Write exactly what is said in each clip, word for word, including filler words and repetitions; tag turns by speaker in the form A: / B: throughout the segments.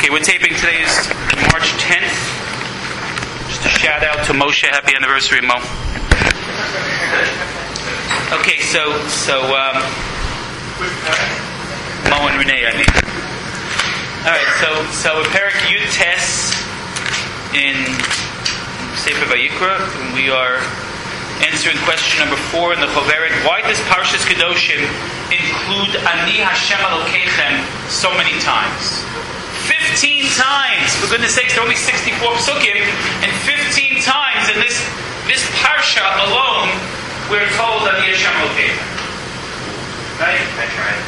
A: Okay, we're taping today is March tenth. Just a shout out to Moshe. Happy anniversary, Mo. Okay, so so um, Mo and Renee, I mean. All right, so so Perek Yud Tes in Sefer Vayikra, and we are answering question number four in the Choveret. Why does Parshas Kedoshim include Ani Hashem Elokeichem so many times? Fifteen times! For goodness sakes, there are only sixty-four psukim, and fifteen times in this this parsha alone, we're told Ani Hashem Elokeichem. Right? That's right.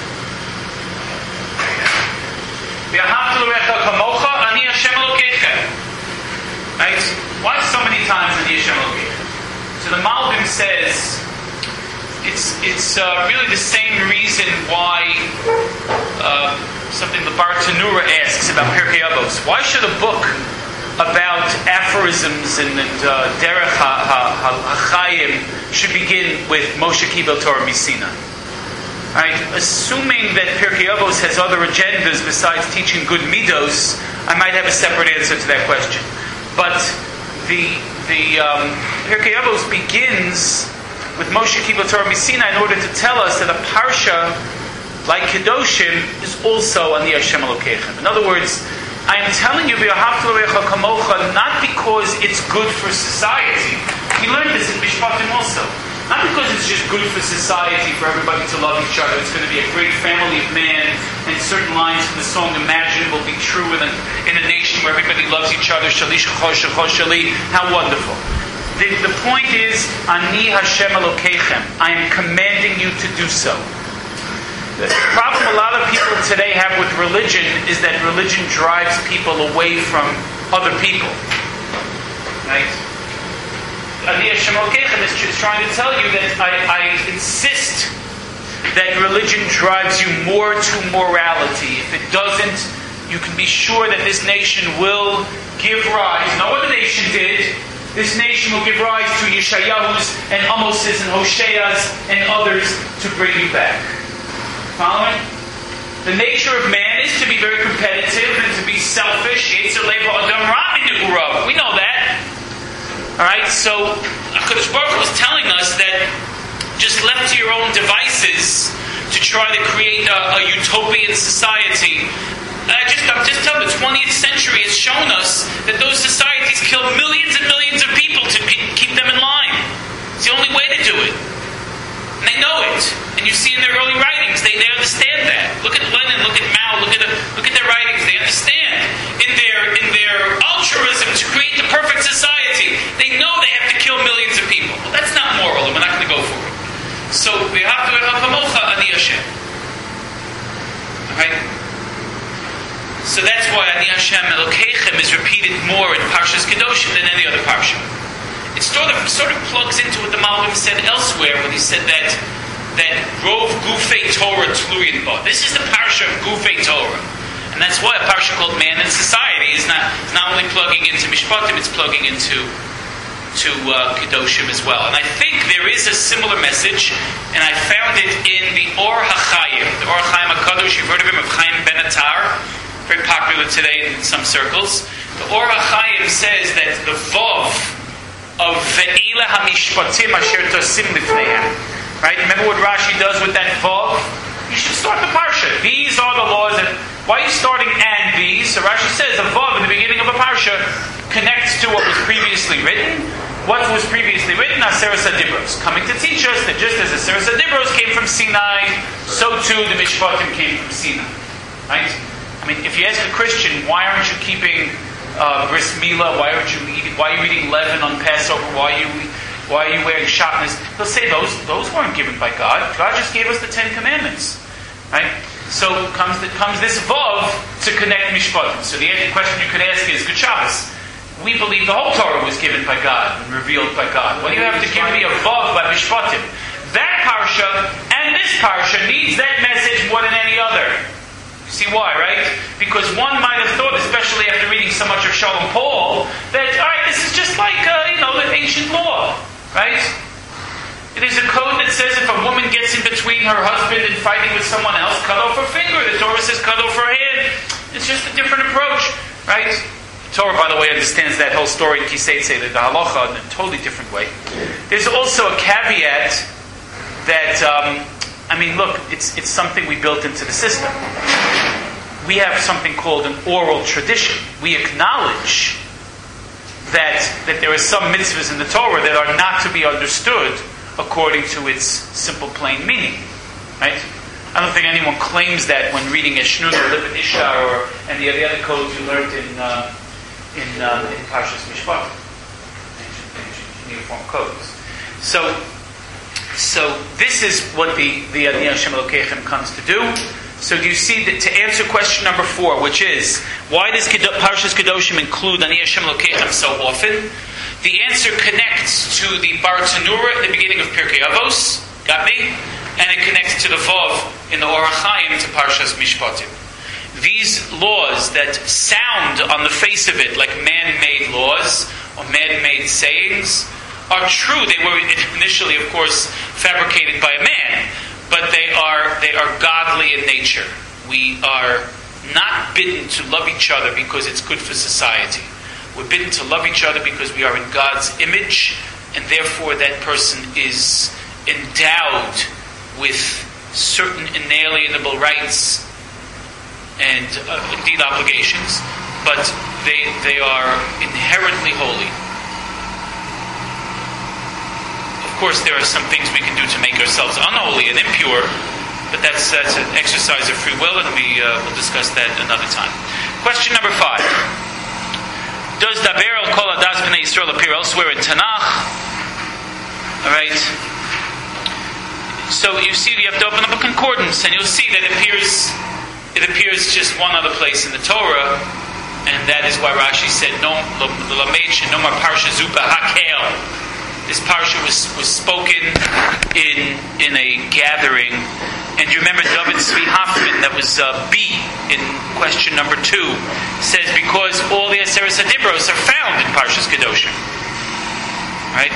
A: V'ahavta l'recha kamocha Ani Hashem Elokeichem. Right? Why so many times Ani Hashem Elokeichem? So the Malbim says it's it's uh, really the same reason why uh, something the Bar Tanura asks about Pirkei Avos. Why should a book about aphorisms and, and uh, Derech HaChaim should begin with Moshe Kibel Torah Misina? Right? Assuming that Pirkei Avos has other agendas besides teaching good midos, I might have a separate answer to that question. But the the um, Pirkei Avos begins with Moshe Kibel Torah Misina in order to tell us that a parsha like Kedoshim is also Ani Hashem Elokeichem. In other words, I am telling you V'ahavta l'recha kamocha not because it's good for society. We learned this in Mishpatim also. Not because it's just good for society, for everybody to love each other. It's going to be a great family of man, and certain lines from the song Imagine will be true in a, in a nation where everybody loves each other. Shalish chosh chosh shali. How wonderful. The, the point is, Ani Hashem Elokeichem. I am commanding you to do so. The problem a lot of people today have with religion is that religion drives people away from other people. Right? Ani Hashem Elokeichem is trying to tell you that I, I insist that religion drives you more to morality. If it doesn't, you can be sure that this nation will give rise. No other nation did. This nation will give rise to Yeshayahus and Amoses and Hoseas and others to bring you back. Following? The nature of man is to be very competitive and to be selfish. We know that. Alright, so HaKadosh Baruch Hu was telling us that just left to your own devices to try to create a, a utopian society. I just, I'm just telling you, the twentieth century has shown us that those societies kill millions and millions of people to keep them in line. It's the only way to do it. And they know it. And you see in their early writings, they, they understand that. Look at Lenin, look at Mao, look at the, look at their writings. They understand. In their in their altruism to create the perfect society, they know they have to kill millions of people. Well, that's not moral, and we're not going to go for it. So we have to have Hamocha Ani Hashem. Okay? So that's why Ani Hashem Elokeichem is repeated more in Parshas Kedoshim than any other parsha. It sort of sort of plugs into what the Malbim said elsewhere when he said that that Rov Gufei Torah Tluyin Ba. This is the parsha of Gufei Torah, and that's why a parsha called Man and Society is not is not only plugging into Mishpatim, it's plugging into to uh, Kedoshim as well. And I think there is a similar message, and I found it in the Or HaChaim, the Or HaChaim HaKadosh. You've heard of him, of Chaim Ben Attar, very popular today in some circles. The Or HaChaim says that the Vav of Ve'ila HaMishpatim Asher Tosim Lifneihem. Right? Remember what Rashi does with that Vav? You should start the parsha. These are the laws that... Why are you starting and these? So Rashi says a Vav in the beginning of a parsha connects to what was previously written. What was previously written? Aseres HaDibros. Coming to teach us that just as Aseres HaDibros came from Sinai, so too the Mishpatim came from Sinai. Right? I mean, if you ask a Christian, why aren't you keeping uh, bris milah? Why aren't you eating? Why are you eating leaven on Passover? Why are you Why are you wearing shatnez? He'll say those those weren't given by God. God just gave us the Ten Commandments, right? So comes the, comes this vav to connect mishpatim. So the question you could ask is, Good Shabbos. We believe the whole Torah was given by God and revealed by God. What do you have to give me a vav by mishpatim? That parsha and this parsha needs that message more than any other. See why, right? Because one might have thought, especially after reading so much of Shalom Paul, that, alright, this is just like, uh, you know, the ancient law, right? It is a code that says if a woman gets in between her husband and fighting with someone else, cut off her finger. The Torah says cut off her hand. It's just a different approach, right? Torah, by the way, understands that whole story in Kiseitse, the halacha, in a totally different way. There's also a caveat that, um, I mean, look, it's it's something we built into the system. We have something called an oral tradition. We acknowledge that that there are some mitzvahs in the Torah that are not to be understood according to its simple, plain meaning, right? I don't think anyone claims that when reading Eshnun or Libet Ishar or any of the other codes you learned in uh, in, uh, in Parshas Mishpat, uniform codes. So, so this is what the the Ani Hashem Elokeichem comes to do. So do you see that to answer question number four, which is why does Parshas Kedoshim include Ani Hashem Elokeichem so often? The answer connects to the Bar Tanura at the beginning of Pirkei Avos, got me, and it connects to the Vav in the Orach Chaim to Parshas Mishpatim. These laws that sound on the face of it like man-made laws or man-made sayings are true. They were initially, of course, fabricated by a man, but they are they are godly in nature. We are not bidden to love each other because it's good for society. We're bidden to love each other because we are in God's image, and therefore that person is endowed with certain inalienable rights and uh, indeed obligations, but they they are inherently holy. Of course, there are some things we can do to make ourselves unholy and impure, but that's that's an exercise of free will, and we uh, will discuss that another time. Question number five: does Daber al Kol Adas Bnei Yisrael appear elsewhere in Tanakh? All right. So you see, you have to open up a concordance, and you'll see that it appears. It appears just one other place in the Torah, and that is why Rashi said, "No, no more parsha zuba hakel." This parsha was, was spoken in in a gathering, and you remember David Zvi Hoffman, that was uh, B in question number two, says because all the Aseres Hadibros are found in Parshas Kedoshim, right?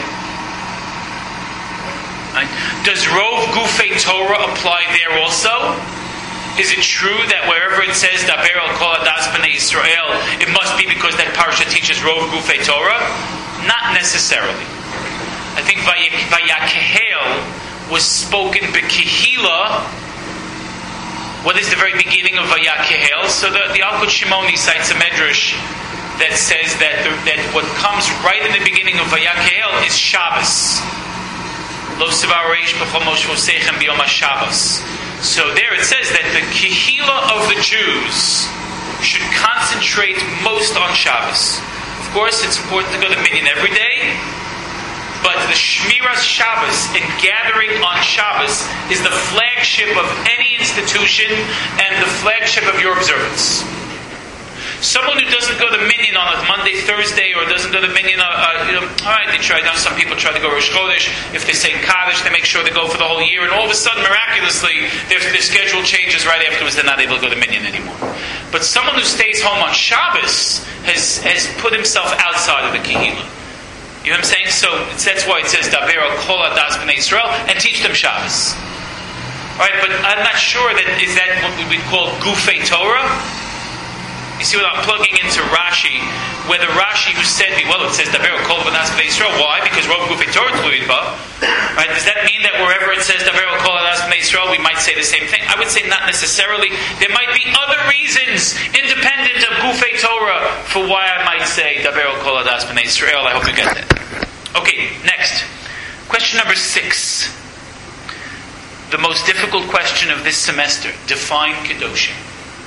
A: Right? Does Rov Gufei Torah apply there also? Is it true that wherever it says Daber al Kol Adas Bnei Yisrael, it must be because that parsha teaches Rov Gufei Torah? Not necessarily. I think Vayakehel was spoken Bekehila. What is the very beginning of Vayakehel? So the, the Alkut Shimoni cites a medrash that says that the, that what comes right in the beginning of Vayakehel is Shabbos. Lo Sivareish B'chol Moshe Vosechem B'yom HaShabbos. So there it says that the Kehila of the Jews should concentrate most on Shabbos. Of course, it's important to go to Minyan every day, but the Shmiras Shabbos and gathering on Shabbos is the flagship of any institution and the flagship of your observance. Someone who doesn't go to Minyan on a Monday, Thursday, or doesn't go to Minyan, uh, uh, you know, all right, they try. Now some people try to go Rosh Chodesh. If they say Kaddish, they make sure they go for the whole year, and all of a sudden, miraculously, their, their schedule changes right afterwards. They're not able to go to Minyan anymore. But someone who stays home on Shabbos has has put himself outside of the Kehillah. You know what I'm saying? So that's why it says Daber al Kol Adas Bnei Yisrael and teach them Shabbos. All right, but I'm not sure that is that what we would call Gufei Torah. You see what I'm plugging into Rashi, whether Rashi who said, well, it says Daber Kol Adas Bnei Yisrael. Why? Because Rov Gufei Torah Tluid Ba. Right? Does that mean that wherever it says Daber Kol Adas Bnei Yisrael, we might say the same thing? I would say not necessarily. There might be other reasons, independent of Gufei Torah, for why I might say Daber Kol Adas Bnei Yisrael. I hope you get that. Okay, next. Question number six. The most difficult question of this semester. Define Kedoshim.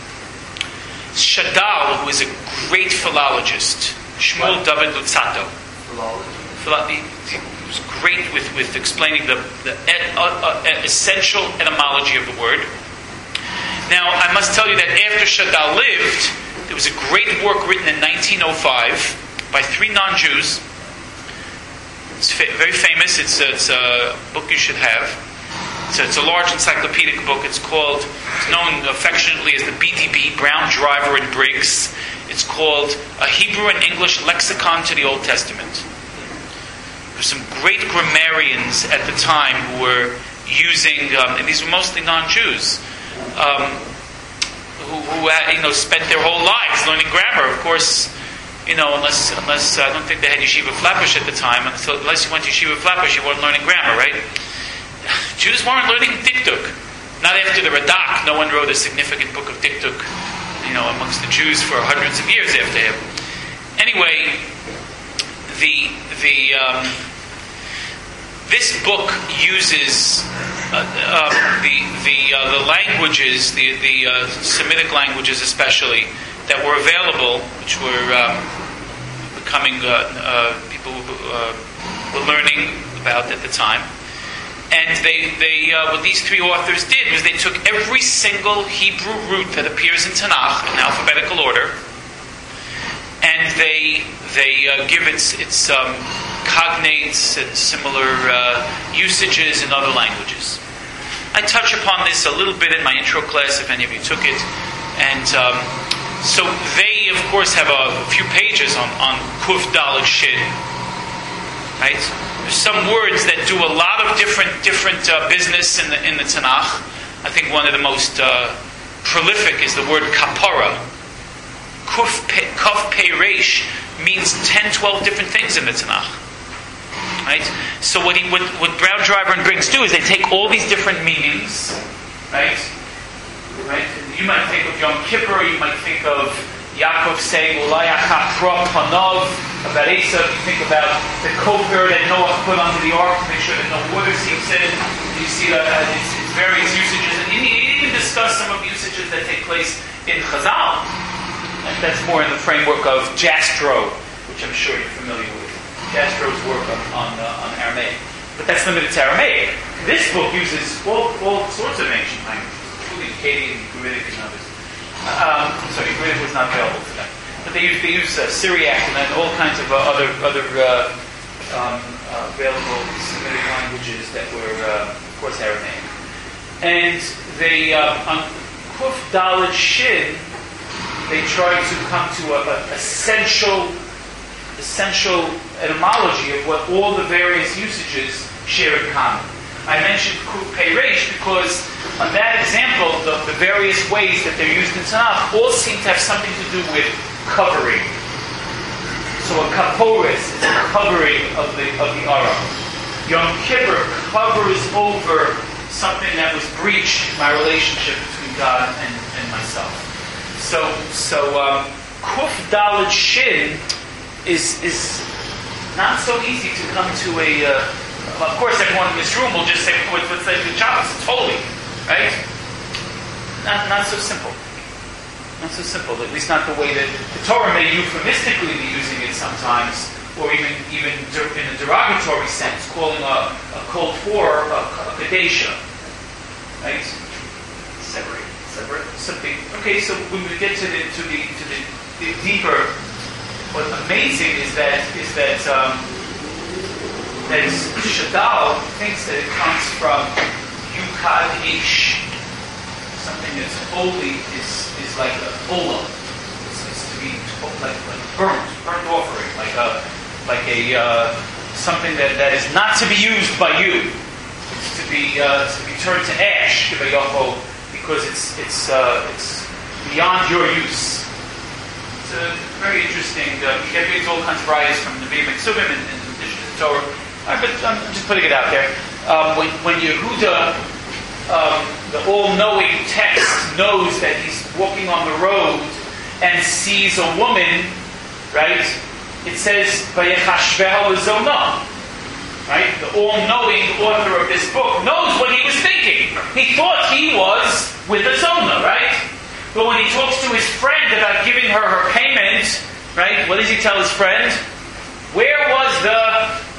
A: Shadal, who is a great philologist, Shmuel David Lutzato, he was great with, with explaining the, the uh, uh, essential etymology of the word. Now, I must tell you that after Shadal lived, there was a great work written in nineteen oh five by three non-Jews. It's fa- very famous. It's, uh, it's a book you should have. It's a, it's a large encyclopedic book. It's called, it's known affectionately as the B D B, Brown, Driver, and Briggs. It's called A Hebrew and English Lexicon to the Old Testament. There's some great grammarians at the time who were using, um, and these were mostly non-Jews, um, who, who uh, you know, spent their whole lives learning grammar. Of course, you know, unless unless uh, I don't think they had Yeshiva Flatbush at the time. Until, unless you went to Yeshiva Flatbush, you weren't learning grammar, right? Jews weren't learning Dikduk. Not after the Radak. No one wrote a significant book of Dikduk, you know, amongst the Jews for hundreds of years after him. Anyway, the the um, this book uses uh, uh, the the uh, the languages, the the uh, Semitic languages especially, that were available, which were um, becoming uh, uh, people uh, were learning about at the time. And they, they uh, what these three authors did was they took every single Hebrew root that appears in Tanakh in alphabetical order, and they they uh, give its its um, cognates and similar uh, usages in other languages. I touch upon this a little bit in my intro class, if any of you took it, and um, so they, of course, have a few pages on on Kuf Dalet Shin, right? There's some words that do a lot of different different uh, business in the in the Tanakh. I think one of the most uh, prolific is the word kapara. Kuf pe, Kaf Pei Reish means ten, twelve different things in the Tanakh. Right? So what he what, what Brown Driver and Briggs do is they take all these different meanings, right? Right? You might think of Yom Kippur, you might think of Yaakov saying, Ulai HaKapra Panav, about Esav, you think about the koper that Noah put onto the ark to make sure that no water seeps in. You see that uh, it's, it's various usages. And he even discussed some of the usages that take place in Chazal. And that's more in the framework of Jastrow, which I'm sure you're familiar with. Jastrow's work on, on, uh, on Aramaic. But that's limited to Aramaic. This book uses all, all sorts of ancient languages, including Akkadian, Ugaritic, and others. Um, sorry, Ugaritic was not available to them. But they use, they use uh, Syriac and then all kinds of uh, other other uh, um, uh, available Semitic languages that were, uh, of course, Aramaic. And they, uh, on Kuf Dalet Shin, they try to come to a, a essential, essential etymology of what all the various usages share in common. I mentioned Kuf Pei Reish because on that example, the, the various ways that they're used in Tanakh all seem to have something to do with covering. So a kaporis is a covering of the of the aram. Yom Kippur covers over something that was breached in my relationship between God and, and myself. So so um, Kuf Dalet Shin is is not so easy to come to a. Uh, well, of course, everyone in this room will just say, "What's what's like the Shabbos? It's holy." Right? Not, not so simple. Not so simple. At least not the way that the Torah may euphemistically be using it sometimes, or even even in a derogatory sense, calling a, a Kol Tor a, a Kadesha. Right? Separate. Separate. Something. Okay. So when we get to the to the to the, the deeper, what's amazing is that is that um, that Shadal thinks that it comes from Yukad Ish. Something that's holy is, is like a olah. It's, it's to be like, like burnt, burnt offering, like a like a uh, something that, that is not to be used by you. It's to be uh, to be turned to ash, because it's it's uh, it's beyond your use. It's a very interesting. Uh, you get into all kinds of varieties from the Nevi'im and Ksuvim and, and addition to Torah. Right, but I'm just putting it out there. Um, when when Yehuda, um, the all-knowing text, knows that he's walking on the road and sees a woman, right? It says Vayechashveha L'Zonah. Right? The all-knowing author of this book knows what he was thinking. He thought he was with a Zonah, right? But when he talks to his friend about giving her her payment, right? What does he tell his friend? Where was the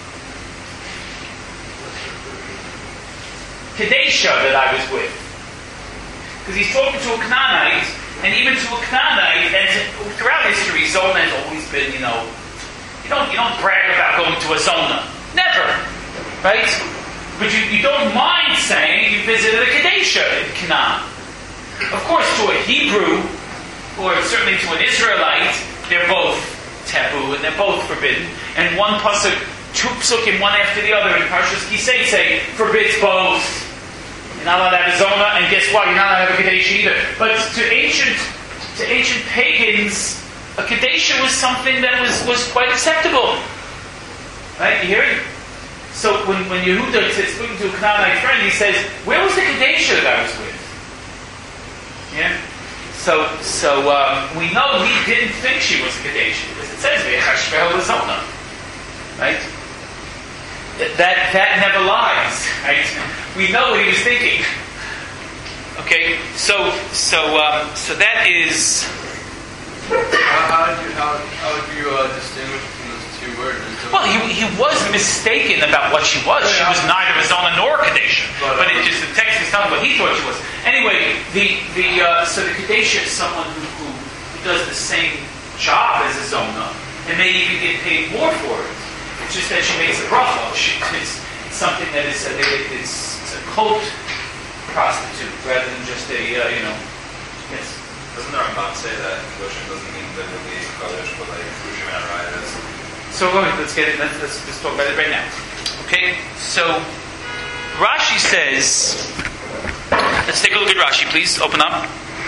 A: Kadesha that I was with? Because he's talking to a Canaanite, and even to a Canaanite, and throughout history, Zonah has always been, you know, you don't you don't brag about going to a Zonah. Never. Right? But you, you don't mind saying you visited a Kadesha in Canaan. Of course, to a Hebrew, or certainly to an Israelite, they're both taboo, and they're both forbidden. And one pasuk, two psukim, one after the other, in Parshas Kisei say, forbids both. not allowed to have a zona, and guess what? You're not allowed to have a Kadesha either. But to ancient, to ancient pagans, a Kadesha was something that was, was quite acceptable. Right? You hear it? So when, when Yehuda is speaking to a Canaanite friend, he says, where was the Kadesha that I was with? Yeah? So so um, we know he didn't think she was a Kadesha, because it says, V'chashvel l'zona. Right? That that never lies. Right? We know what he was thinking. Okay? So so um, so that is...
B: How, how did you, how, how would you uh, distinguish between those two words?
A: Well, he, he was mistaken about what she was. She was neither a Zona nor a Kadesha. But it just, the text is telling what he thought she was. Anyway, the, the, uh, so the Kadesha is someone who, who, who does the same job as a Zona, and may even get paid more for it. It's just that she makes a bracha. She, it's, it's something that is, a, it's, it's a cult prostitute, rather than just a, uh, you know, yes.
C: Doesn't the Rambam say that Kedushin doesn't mean literally Kodesh, but like Kedushin and Rayas?
A: So let's get it. Let's, let's, let's talk about it right now. Okay. So Rashi says. Let's take a look at Rashi, please. Open up.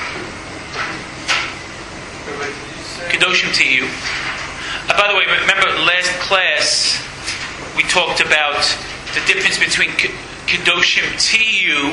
A: Kedoshim Tiyu. Uh, by the way, remember last class we talked about the difference between Kedoshim Tiyu,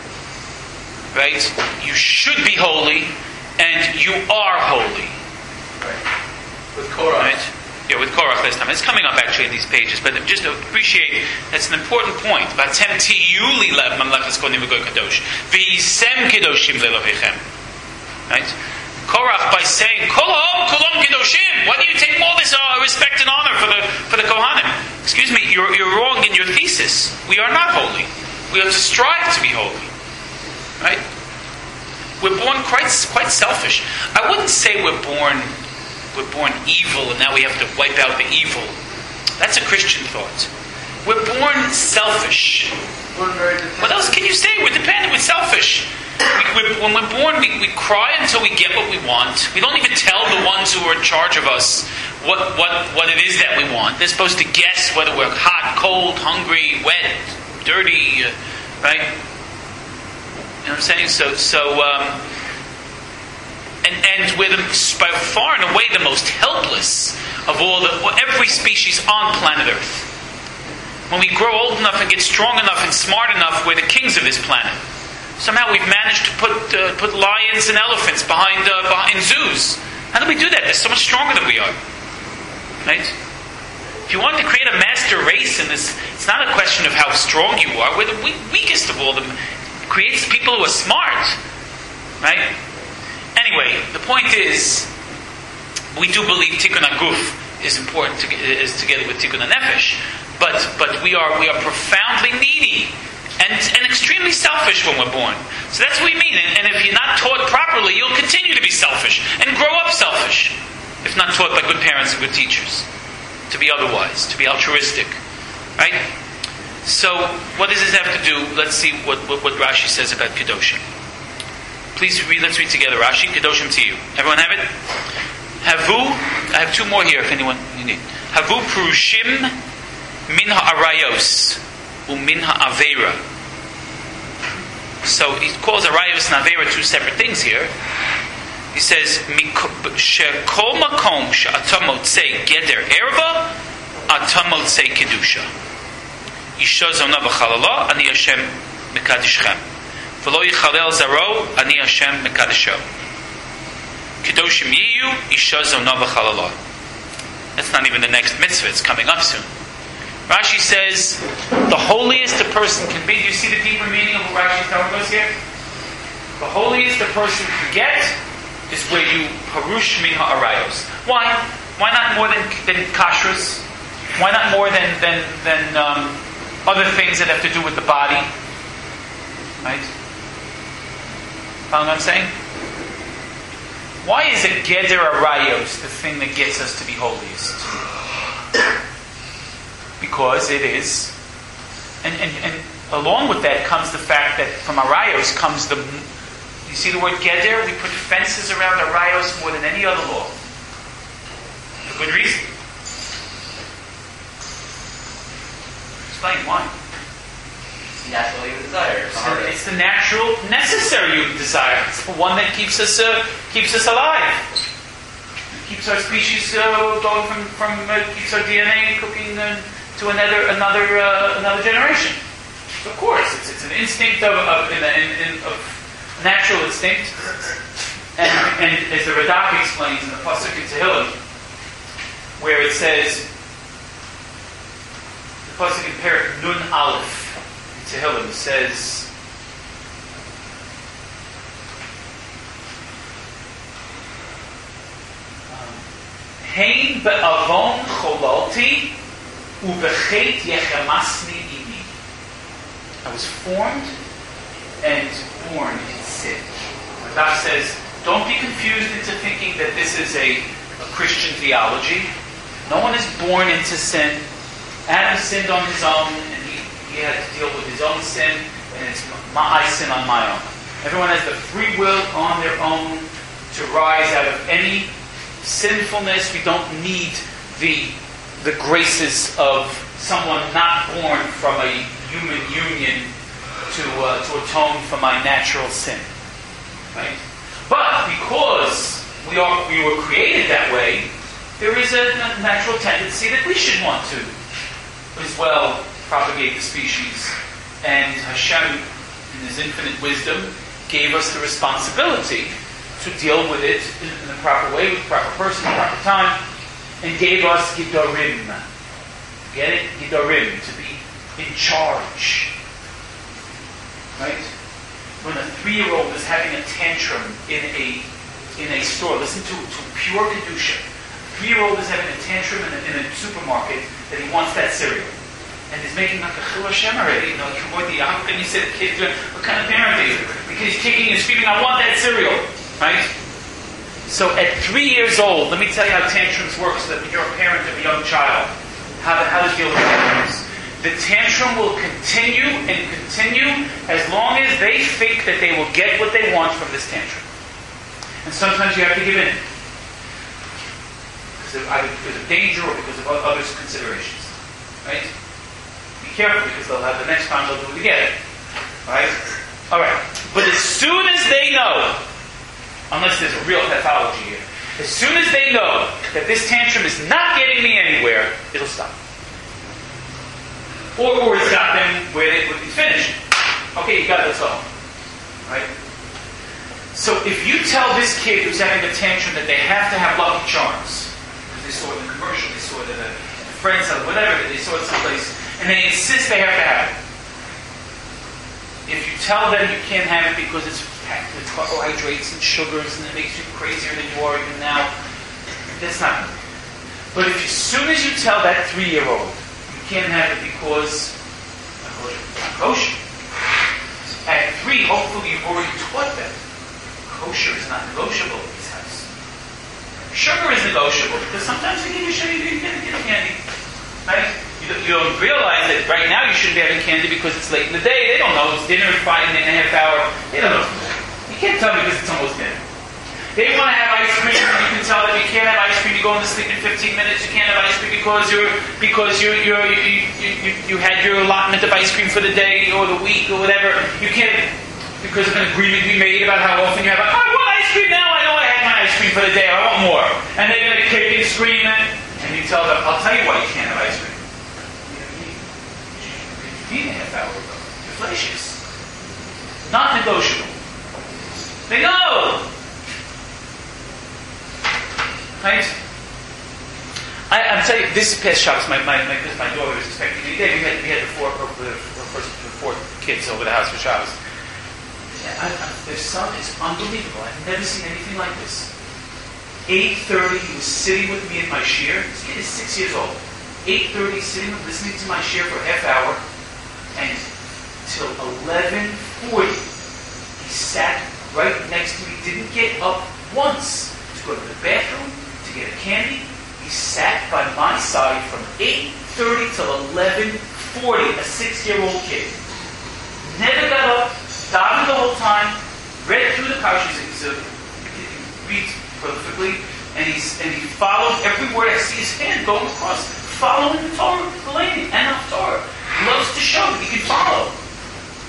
A: right? You should be holy, and you are holy.
B: Right. With Korach.
A: Right? Yeah, with Korach last time. It's coming up actually in these pages, but just appreciate that's an important point. Vatem tiyuli mamlechas kohanim v'goy kadosh v'yisem kedoshim le'Elohechem. Right? Korach, by saying kol ha'om kulam kedoshim, why do you take all this uh, respect and honor for the for the kohanim? Excuse me, you're you're wrong in your thesis. We are not holy. We have to strive to be holy. Right? We're born quite quite selfish. I wouldn't say we're born we're born evil and now we have to wipe out the evil. That's a Christian thought. We're born selfish.
B: We're very
A: What else can you say? We're dependent. We're selfish. We, we're, when we're born, we, we cry until we get what we want. We don't even tell the ones who are in charge of us what, what, what it is that we want. They're supposed to guess whether we're hot, cold, hungry, wet, dirty, uh, right? You know what I'm saying? So, so, um, and and we're the, by far and away the most helpless of all the well, every species on planet Earth. When we grow old enough and get strong enough and smart enough, we're the kings of this planet. Somehow we've managed to put uh, put lions and elephants behind uh, behind zoos. How do we do that? They're so much stronger than we are, right? If you want to create a master race in this, it's not a question of how strong you are. We're the weakest of all them. It creates people who are smart, right? Anyway, the point is, we do believe Tikkun HaGuf is important to, is together with Tikkun HaNefesh, but but we are we are profoundly needy and and extremely selfish when we're born. So that's what we mean. And, and if you're not taught properly, you'll continue to be selfish and grow up selfish, if not taught by good parents and good teachers. To be otherwise, to be altruistic, right? So, what does this have to do? Let's see what, what, what Rashi says about Kedoshim. Please read, let's read together Rashi, Kedoshim to you. Everyone have it? Havu, I have two more here if anyone you need. Havu Purushim Min Ha'arayos Umin Ha'avera. So, he calls Arayos and Avera two separate things here. He says, Shekol makom she'ata motzei geder erva, ata motzei kedusha. Isha zona v'chalala, ani Hashem mekadishchem. V'lo yichalel zaro, ani Hashem mekadisho. Kedoshim yiyu, isha zona v'chalala. That's not even the next mitzvah, it's coming up soon. Rashi says, the holiest a person can be. Do you see the deeper meaning of what Rashi is telling us here? The holiest a person can get is where you harush min ha'arayos. Why? Why not more than than kashrus? Why not more than than than um, other things that have to do with the body? Right? Follow what I'm saying? Why is a geder arayos the thing that gets us to be holiest? Because it is, and and and along with that comes the fact that from arayos comes the. You see the word geder? We put fences around arayos more than any other law. For good reason. Explain why.
D: Naturally desire.
A: It's, It's the natural, necessary human desire. It's the one that keeps us uh, keeps us alive. It keeps our species uh, going from from uh, keeps our D N A cooking uh, to another another uh, another generation. So of course, it's it's an instinct of of, in, in, in, of natural instinct. And, and as the Radak explains in the pasuk in Tehillim, where it says, the pasuk in Perek Nun Aleph in Tehillim says, Hein be'avon cholalti ubechet yechemasni imi. I was formed and born in sin. Radak says, don't be confused into thinking that this is a, a Christian theology. No one is born into sin. Adam sinned on his own, and he, he had to deal with his own sin, and it's my I sin on my own. Everyone has the free will on their own to rise out of any sinfulness. We don't need the the graces of someone not born from a human union to uh, to atone for my natural sin. Right? But because we are we were created that way, there is a, a natural tendency that we should want to as well propagate the species. And Hashem, in His infinite wisdom, gave us the responsibility to deal with it in, in the proper way, with the proper person, the proper time, and gave us Gidorim. Get it? Gidorim, to be in charge. Right? When a three-year-old is having a tantrum in a in a store, listen to, to pure Kedusha. A three-year-old is having a tantrum in a, in a supermarket that he wants that cereal. And he's making like a Chil Hashem already. You know, how can you say the kid, what kind of parent are you? Because he's kicking and screaming, I want that cereal. Right? So at three years old, let me tell you how tantrums work so that when you're a parent of a young child, how to, how to deal with tantrums. The tantrum will continue and continue as long as they think that they will get what they want from this tantrum. And sometimes you have to give in. Because of, either because of danger or because of other considerations. Right? Be careful because they'll have the next time they'll do it again. Right? Alright. But as soon as they know, unless there's a real pathology here, as soon as they know that this tantrum is not getting me anywhere, it'll stop. Or, or it's got them where they would be finished. Okay, you got it, that's all. Right? So if you tell this kid who's having a tantrum that they have to have Lucky Charms, because they saw it in the commercial, they saw it at a friend's house, whatever, they saw it someplace, and they insist they have to have it. If you tell them you can't have it because it's packed with carbohydrates and sugars and it makes you crazier than you are even now, that's not good. But if as soon as you tell that three-year-old can't have it because not kosher. At three, hopefully you've already taught them kosher is not negotiable in this house. Sugar is negotiable because sometimes they give you sugar, you can't get candy. Right? You, you don't realize that right now you shouldn't be having candy because it's late in the day. They don't know it's dinner in five and a half hour. They don't know. You can't tell me because it's almost dinner. They want to have ice cream, and you can tell them you can't have ice cream. You go into sleep in fifteen minutes. You can't have ice cream because you're because you you you you you had your allotment of ice cream for the day or the week or whatever. You can't because of an agreement we made about how often you have. I want ice cream now. I know I had my ice cream for the day. I want more. And they're going to kick and scream, and you tell them, "I'll tell you why you can't have ice cream. You eat a half hour ago. You're fallacious. Not negotiable. They know." Right? I, I'm telling you, this past Shabbos, my, my, my, my daughter was expecting me today. We had, we had the four, the, the first the four kids over the house for Shabbos. I, I, their son is unbelievable. I've never seen anything like this. eight thirty, he was sitting with me at my shiur. This kid is six years old. eight thirty, sitting listening to my shiur for a half hour. And till eleven forty, he sat right next to me. Didn't get up once to go to the bathroom, get a candy. He sat by my side from eight thirty till eleven forty, a six-year-old kid. Never got up, davened the whole time, read through the parashas. He's a, he reads prolifically, and he's and he followed every word. I see his hand going across, following the Torah, the lady, and the Torah. He loves to show that he can follow.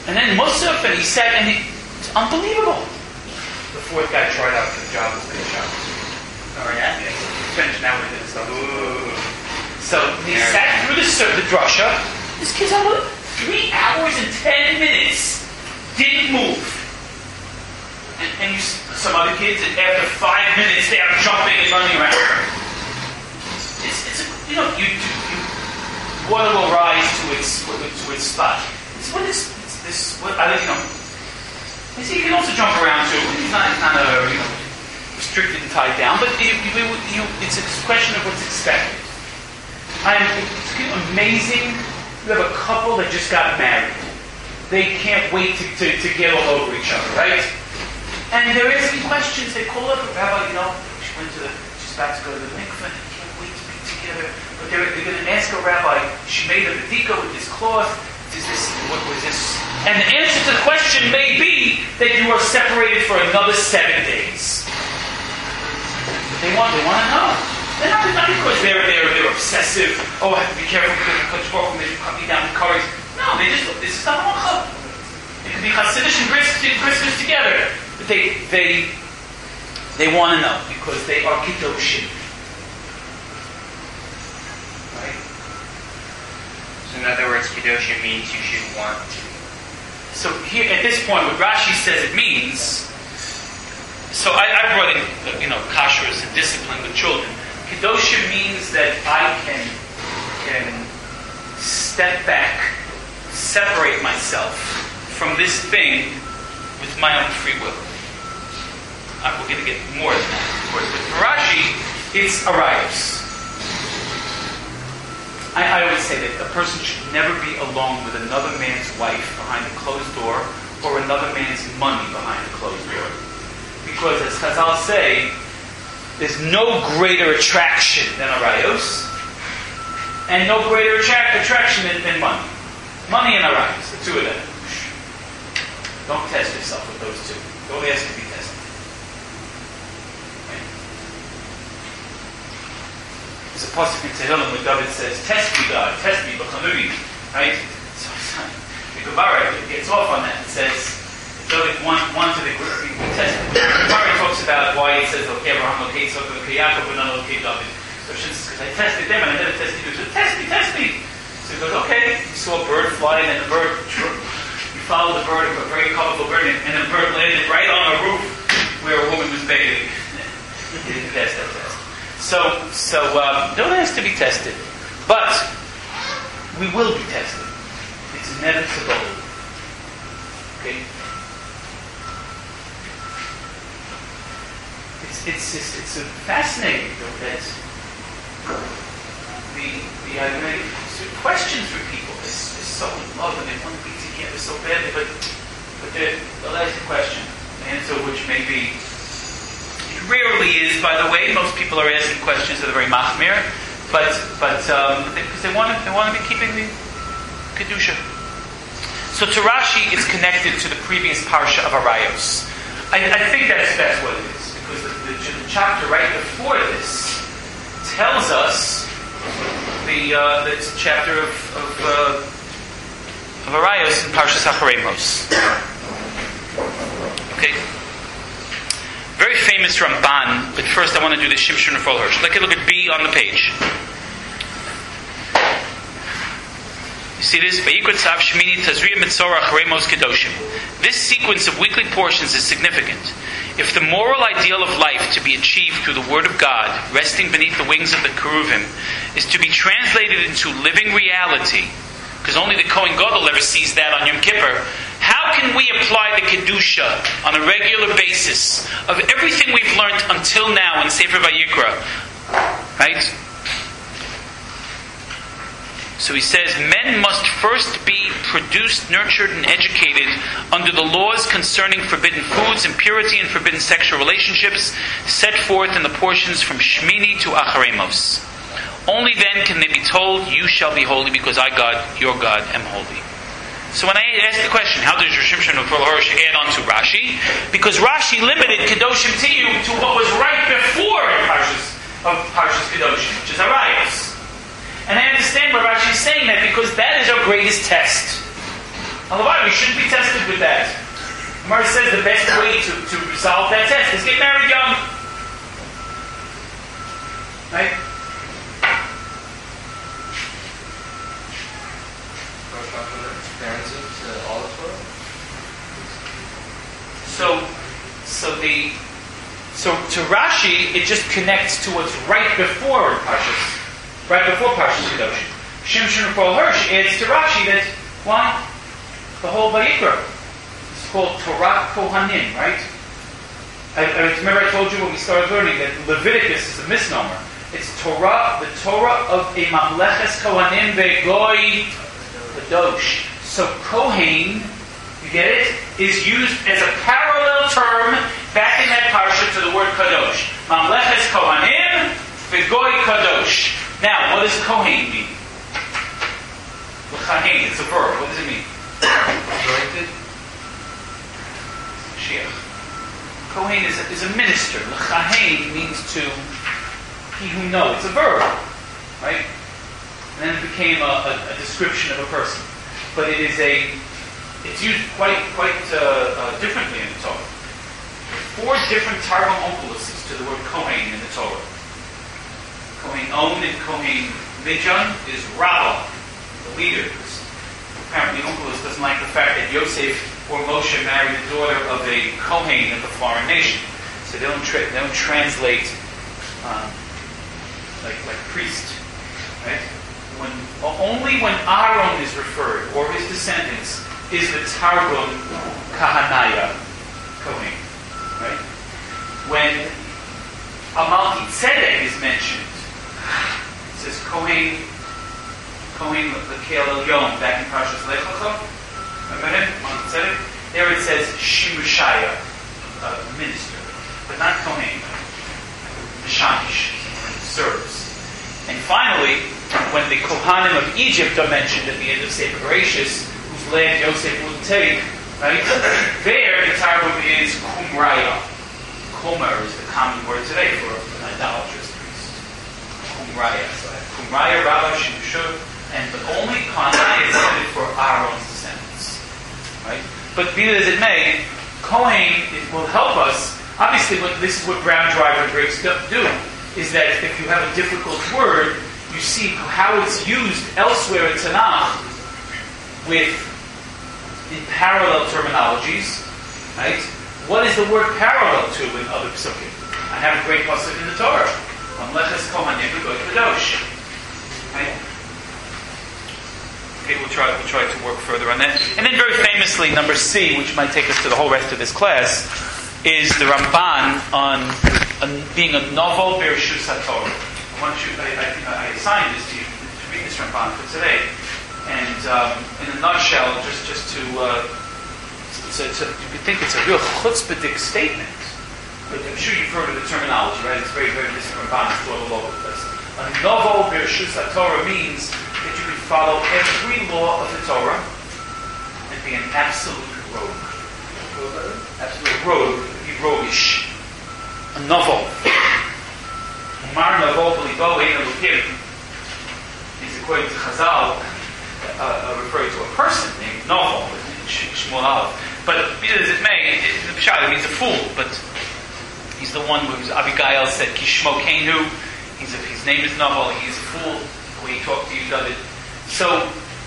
A: And then Musaf, and he said, and he, it's unbelievable. The fourth guy tried out for the job as the job. Oh, yeah? Yeah. Finished now with it. So, so he yeah. sat through the, the drasha. This kid's on three hours and ten minutes. Didn't move. And, and you, some other kids, after five minutes, they are jumping and running around. It's, it's a, you know, you, you, water will rise to its to its spot. It's what is it's this? What I don't know. You see, he can also jump around too. He's not kind of you know restricted and tied down, but you, you, you, it's a question of what's expected. I'm it's amazing. You have a couple that just got married. They can't wait to, to, to get all over each other, right? And they're asking questions. They call up a rabbi, you know, she went to the, she's about to go to the mikveh, and they can't wait to be together. But they're, they're going to ask a rabbi, she made a bedika with this cloth. Is this, what was this? And the answer to the question may be that you are separated for another seven days. But they want, they want to know. They're not, not because they're, they're, they're obsessive. Oh, I have to be careful because the Kodesh Baruch Hu made you cut me down with curries. No, they just, this is not halacha. It could be Hasidish and Christmas together. But they, they, they want to know because they are Kedoshim. Right?
D: So in other words, Kedoshim means you should want to.
A: So here, at this point, what Rashi says it means, so I, I brought in, you know, kashrus and discipline with children. Kedoshim means that I can, can step back, separate myself from this thing with my own free will. Uh, we're going to get more than that, of course. But for Rashi, it's arayos. I, I always say that a person should never be alone with another man's wife behind a closed door or another man's money behind a closed door. Because as Chazal say, there's no greater attraction than arayos, and no greater attract, attraction than, than money. Money and arayos, the two of them. Don't test yourself with those two. Don't ask to be tested. Right? There's a pasuk in Tehillim where David says, "Test me, God, test me, b'chanuri." Right? So the Gemara gets off on that. It says, David wanted to be tested. The Gemara talks about why it says, "Okay, Abraham, okay, so okay, Yaakov, but not okay, David." So because I tested them and I never tested you. So test me, test me. So he goes, okay. He saw a bird fly, and then the bird. He followed the bird, a very colorful bird, and the bird landed right on a roof where a woman was bathing. He didn't pass that test. So, so um, don't ask to be tested, but we will be tested. It's inevitable. Okay. It's it's it's, it's a fascinating though that the the idea questions for people is, is so in love and they want to be together so badly, but but they'll ask a question, the answer which may be, it rarely is, by the way. Most people are asking questions that are very machmir, but but um, because they want to they want to be keeping the kedusha. So to Rashi, it's connected to the previous parsha of Arayos. I, I think that's that's what it is, because the, the, the chapter right before this tells us the uh, the chapter of of, uh, of Arayos in Parshas Acharemos. Okay, very famous Ramban. But first, I want to do the Shimshon Rafael Hirsch. Like, look at B on the page. You see this? Vayikra Shmini Tazriya Mitzora Acharemos Kedoshim. This sequence of weekly portions is significant. If the moral ideal of life to be achieved through the Word of God, resting beneath the wings of the Keruvim, is to be translated into living reality, because only the Kohen Gadol ever sees that on Yom Kippur, how can we apply the Kedusha on a regular basis of everything we've learned until now in Sefer Vayikra? Right? So he says, men must first be produced, nurtured, and educated under the laws concerning forbidden foods, impurity, and forbidden sexual relationships set forth in the portions from Shmini to Acharemos. Only then can they be told, you shall be holy because I, God, your God, am holy. So when I asked the question, how does Shimshon Rafael Hirsch add on to Rashi? Because Rashi limited Kedoshim to you to what was right before Parshas, of Parshas Kedoshim, which is Arayos. And I understand why Rashi is saying that, because that is our greatest test. Otherwise, we shouldn't be tested with that. Gemara says the best way to, to resolve that test is get married young. Right? So, so the so to Rashi, it just connects to what's right before Parshas, right before Parshas Kedoshim. Shimshon Paul Hirsch adds to Rashi that why the whole Vayikra is called Torah Kohanim, right? I, I remember I told you when we started learning that Leviticus is a misnomer. It's Torah, the Torah of a Mamleches Kohanim veGoy Kadosh. So Kohen, you get it, is used as a parallel term back in that parsha to the word Kadosh. Mamleches Kohanim veGoy Kadosh. Now, what does Kohen mean? L'chahen, it's a verb. What does it mean?
B: Anointed?
A: Shiach. Kohen is a, is a minister. L'chahen means to he who knows. It's a verb, right? And then it became a, a, a description of a person. But it is a, it's used quite quite uh, uh, differently in the Torah. Four different targum onkuluses to the word Kohen in the Torah. Kohen On and Kohen Midjan is Rabbah, the leader. Apparently, Onkelos doesn't like the fact that Yosef or Moshe married the daughter of a Kohen of a foreign nation. So they don't, tra- they don't translate um, like like priest, right? When only when Aaron is referred or his descendants is the Targum Kahanaya Kohen, right? When Amalki Tzedek is mentioned, it says Kohen. Kohen L'Kel Elyon back in Parshas Lech Lecha. Remember him? There it says Shimushaya, uh, minister, but not Kohen. Mishamish, serves. And finally, when the Kohanim of Egypt are mentioned at the end of Sefer Bereshis, whose land Yosef wouldn't take, right? There, the Targum is Kumraya. Kumer is the common word today for an idolatrous priest. Kumraya. So Kumraya, Rabbah, Shimushah. And the only Kohanai is intended for Aaron's descendants, right? But be that as it may, Kohen it will help us. Obviously, what, this is what Brown Driver Grapes do, is that if you have a difficult word, you see how it's used elsewhere in Tanakh with in parallel terminologies, right? What is the word parallel to in other psukim? I have a great pasuk in the Torah. Mamleches Kohanim v'Goy Kadosh. Right? Okay, we'll try, we'll try to work further on that. And then very famously, number C, which might take us to the whole rest of this class, is the Ramban on, on being a novel Bereshus HaTorah. I want you, I, I, I assigned this to you to read this Ramban for today. And um, in a nutshell, just, just to, uh, it's a, it's a, you could think it's a real chutzpahdik statement. But I'm sure you've heard of the terminology, right? It's very, very, this Ramban is all over the place. A novel Bereshus HaTorah means that you could follow every law of the Torah and be an absolute rogue. Absolute rogue, be roguish. A novel. Umar novel b'libo ein elukim is, according to Chazal, uh, uh, referring to a person named Novel, Shmuel Aleph. But be it as it may, the Pshat means a fool, but he's the one who Abigail said, Kishmo Kenu. He's a, his name is Novel, he's a fool. When he talked to you, David. So,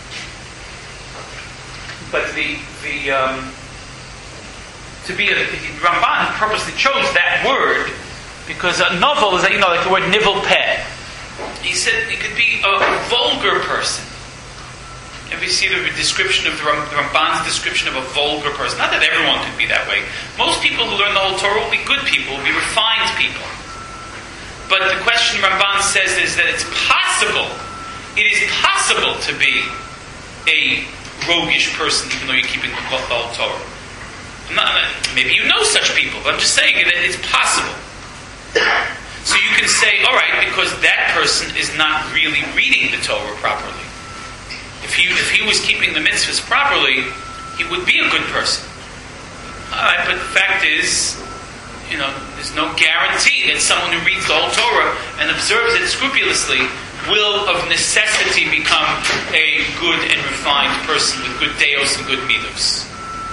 A: but the the um, to be a Ramban purposely chose that word because a novel is, you know, like the word nivel peh. He said it could be a vulgar person. And we see the description of the, Ram, the Ramban's description of a vulgar person. Not that everyone could be that way. Most people who learn the whole Torah will be good people, will be refined people. But the question Ramban says is that it's possible, it is possible to be a roguish person even though you're keeping the whole Torah. I'm not, I'm not, maybe you know such people, but I'm just saying that it's possible. So you can say, all right, because that person is not really reading the Torah properly. If he, if he was keeping the mitzvahs properly, he would be a good person. All right, but the fact is, you know, there's no guarantee that someone who reads the whole Torah and observes it scrupulously will of necessity become a good and refined person with good deos and good midos.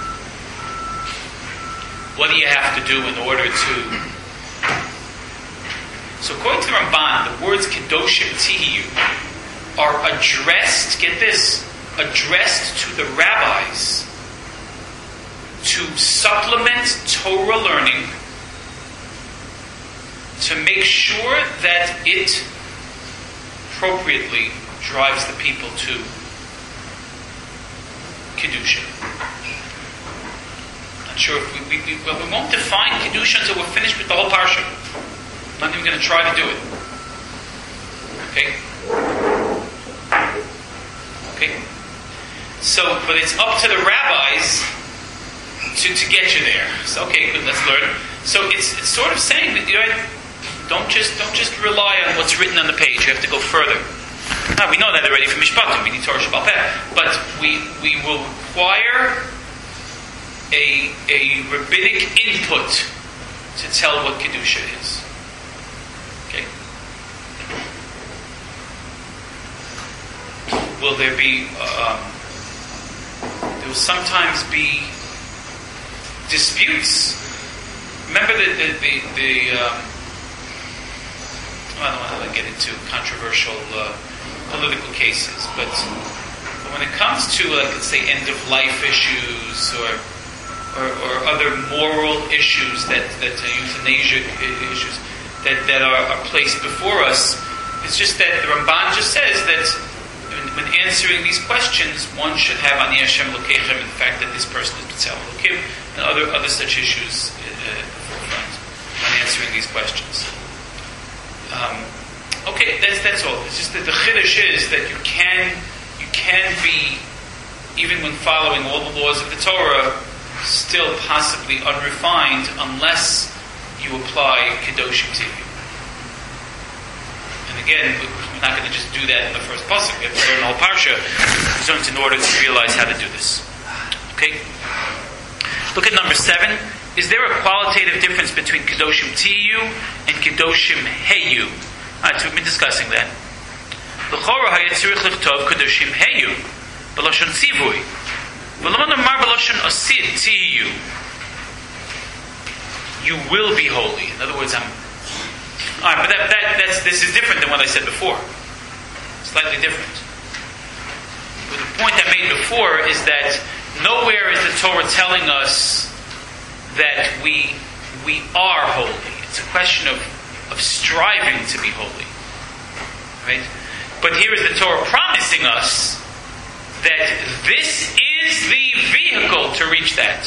A: What do you have to do in order to... So according to the Ramban, the words Kedoshim Tihiyu are addressed, get this, addressed to the rabbis to supplement Torah learning, to make sure that it appropriately drives the people to Kedusha. Not sure if we, we, we, well, we won't define Kedusha until we're finished with the whole parsha. I'm not even going to try to do it. Okay? Okay? So, but it's up to the rabbis to, to get you there. So, okay, good, let's learn. So it's it's sort of saying that, you know, don't just don't just rely on what's written on the page. You have to go further. Now, we know that already from Mishpatim. We need Torah Shabbat Peh. But we we will require a a rabbinic input to tell what Kedusha is. Okay. Will there be? Um, there will sometimes be disputes. Remember the the the. the um, I don't want to get into controversial uh, political cases, but, but when it comes to, like, let's say, end of life issues or or, or other moral issues that that uh, euthanasia issues that that are, are placed before us, it's just that the Ramban just says that when, when answering these questions, one should have Ani Hashem Lokechem, in the fact that this person is B'Tselem Lokim, and other other such issues uh, forefront when answering these questions. Um, okay, that's that's all. It's just that the chiddush is that you can you can be, even when following all the laws of the Torah, still possibly unrefined unless you apply kedoshim to you. And again, we're not going to just do that in the first pasuk. We have to learn the whole parsha in order to realize how to do this. Okay. Look at number seven. Is there a qualitative difference between Kedoshim Tiyu and Kedoshim Heyu? Alright, so we've been discussing that. L'chora hayetzirich lichtov Kedoshim Heyu b'lashon tzivui v'laman amar b'lashon asid Tiyu. You will be holy. In other words, I'm... Alright, but that, that, that's, this is different than what I said before. Slightly different. But the point I made before is that nowhere is the Torah telling us that we we are holy. It's a question of, of striving to be holy. Right? But here is the Torah promising us that this is the vehicle to reach that.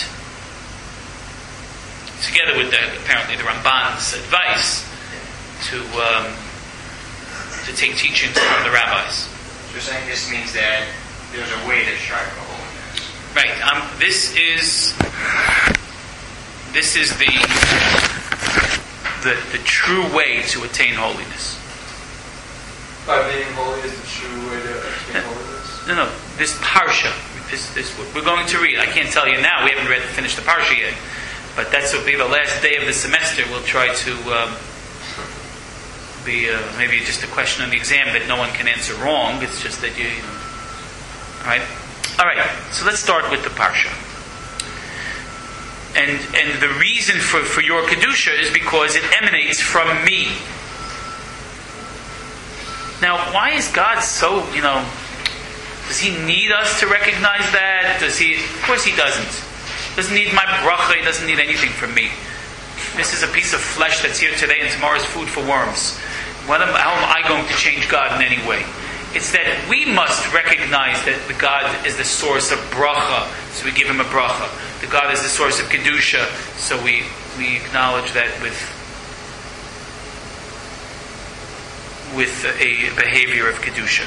A: Together with the, apparently the Ramban's advice to um, to take teachings from the rabbis.
D: So you're saying this means that there's a way to strive for holiness.
A: Right. Um, this is this is the, the the true way to attain holiness.
B: By being holy is the true way to attain holiness?
A: No, no. This parsha, this this we're going to read. I can't tell you now. We haven't read finished the parsha yet, but that's will be the last day of the semester. We'll try to um, be uh, maybe just a question on the exam that no one can answer wrong. It's just that you, you know. All right, all right. So let's start with the parsha. And and the reason for, for your kedusha is because it emanates from me. Now, why is God so, you know, does He need us to recognize that? Does He? Of course He doesn't. Doesn't need my bracha. He doesn't need anything from me. This is a piece of flesh that's here today and tomorrow's food for worms. What am, how am I going to change God in any way? It's that we must recognize that the God is the source of bracha, so we give Him a bracha. The God is the source of kedusha, so we, we acknowledge that with with a behavior of kedusha.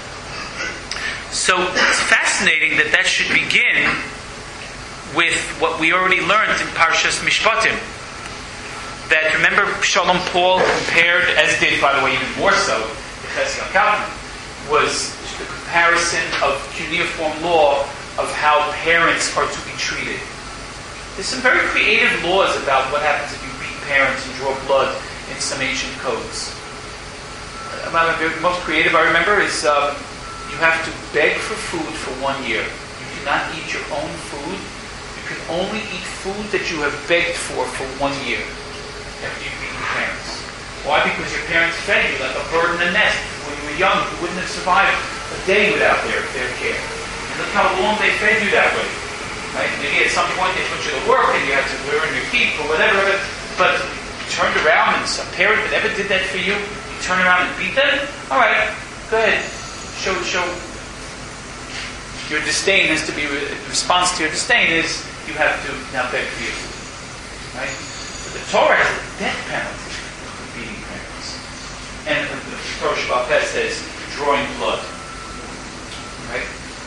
A: So it's fascinating that that should begin with what we already learned in Parshas Mishpatim. That, remember, Shalom Paul compared, as did, by the way, even more so, Chesed Kalman, was the comparison of cuneiform law of how parents are to be treated. There's some very creative laws about what happens if you beat parents and draw blood in some ancient codes. I'm the most creative I remember is um, you have to beg for food for one year. You cannot eat your own food. You can only eat food that you have begged for for one year after you've eaten your parents. Why? Because your parents fed you like a bird in a nest. When you were young, you wouldn't have survived a day without their, their care. And look how long they fed you that way. Right? Maybe at some point they put you to work and you had to earn your keep or whatever. But you turned around and a parent that ever did that for you, you turn around and beat them? All right, go ahead. Show, show. Your disdain has to be, the response to your disdain is you have to now beg for you. Right? But the Torah has a death penalty for beating parents. And the, the Torah Shabbat Peh says drawing blood. Right?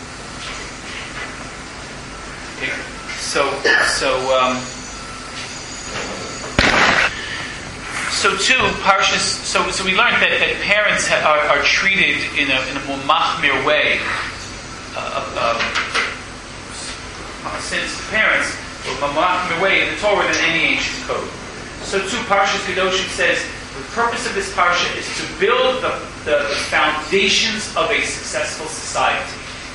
A: Okay. So, so, um, so too, Parshas. So, so we learned that, that parents ha, are, are treated in a in a more machmir way. Uh, uh, since the parents were a machmir way in the Torah than any ancient code. So too, Parshas Kedoshim says the purpose of this parsha is to build the, the, the foundations of a successful society.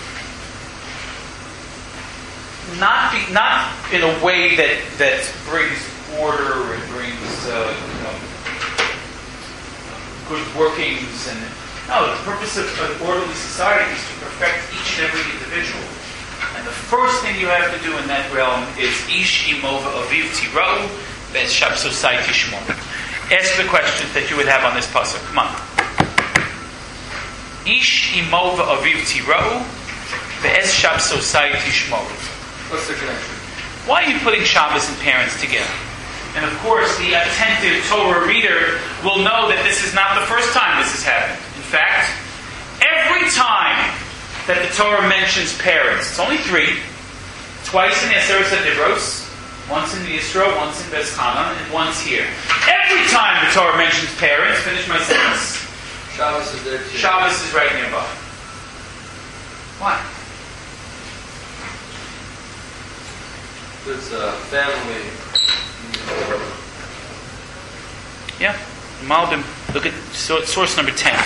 A: Not be, not in a way that, that brings order and brings uh, you know, good workings and no. The purpose of an orderly society is to perfect each and every individual. And the first thing you have to do in that realm is Ish imova aviv tirau ve'es shabsosai tishmor. Ask the questions that you would have on this pasuk. Come on. Ish imova aviv tirau ve'es shabsosai tishmor.
B: What's the connection?
A: Why are you putting Shabbos and parents together? And of course, the attentive Torah reader will know that this is not the first time this has happened. In fact, every time that the Torah mentions parents, it's only three, twice in the Aseret HaDivros, once in the Yisro, once in Beis Chanan, and once here. Every time the Torah mentions parents, finish my sentence,
B: Shabbos is there too.
A: Shabbos is right nearby. Why?
B: It's a family.
A: Yeah, Malbim. Look at source number ten.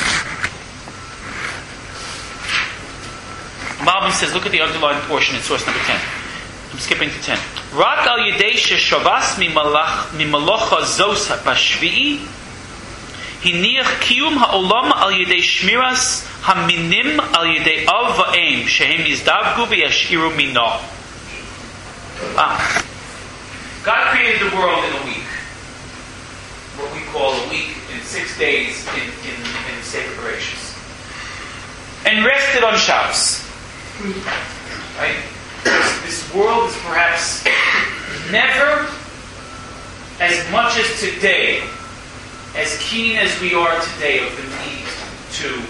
A: Malbim says, look at the underlined portion in source number ten. I'm skipping to ten. Rak al yedei sheshavas mimalocha zos bashvi'i hiniach kiyum ha'olam al yedei shmiras haminim al yedei av va'em shehem yizdavgu v'yashiru mino. Ah. God created the world in a week. What we call a week, in six days in, in, in Sefer Bereshis. And rested on Shabbos. Right? This, this world is perhaps never as much as today, as keen as we are today of the need to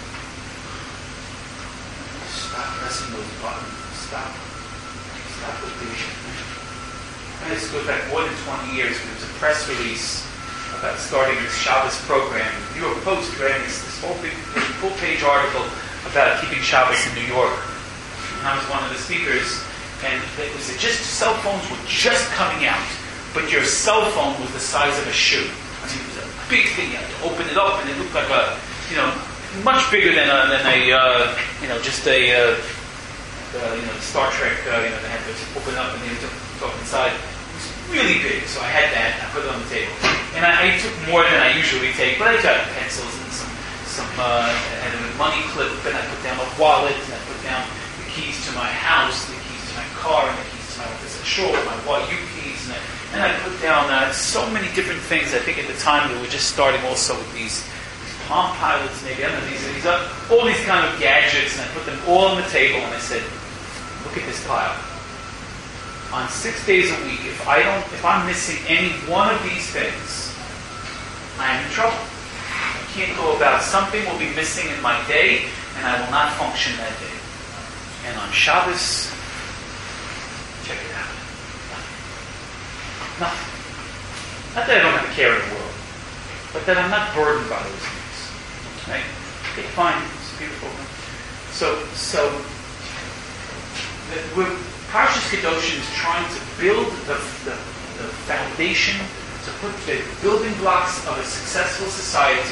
A: stop pressing those buttons. Stop. Stop with the And this goes back more than twenty years. There was a press release about starting this Shabbos program. New York Post ran this, this whole big full-page article about keeping Shabbos in New York. And I was one of the speakers, and it was just cell phones were just coming out, but your cell phone was the size of a shoe. I mean, it was a big thing. You had to open it up, and it looked like a, you know, much bigger than a, than a uh, you know, just a, uh, uh, you know, Star Trek. Uh, you know, they had to open it up and they had to talk inside. Really big, so I had that. I put it on the table, and I, I took more than I usually take. But I got pencils and some, some. Uh, I had a money clip, and I put down a wallet, and I put down the keys to my house, the keys to my car, and the keys to my office at Shul, my Y U keys, and I, and I put down uh, so many different things. I think at the time they were just starting also with these, these Palm Pilots, maybe I don't know these, these uh, all these kind of gadgets, and I put them all on the table, and I said, "Look at this pile." On six days a week, if I don't, if I'm missing any one of these things, I am in trouble. I can't go about. Something will be missing in my day, and I will not function that day. And on Shabbos, check it out. Nothing. Nothing. Not that I don't have a care in the world, but that I'm not burdened by those things. Right? Okay, fine. It's beautiful. So, so we're. Parshas Kedoshim is trying to build the, the, the foundation, to put the building blocks of a successful society